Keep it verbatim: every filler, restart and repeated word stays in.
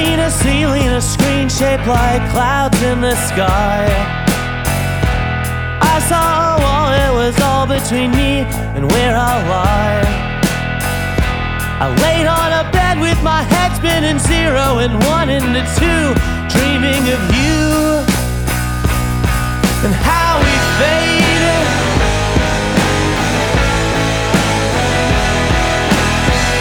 seen a ceiling, a screen shaped like clouds in the sky. I saw a wall, it was all between me and where I'll lie. I laid on a bed with my head spinning zero and one into two, dreaming of you and how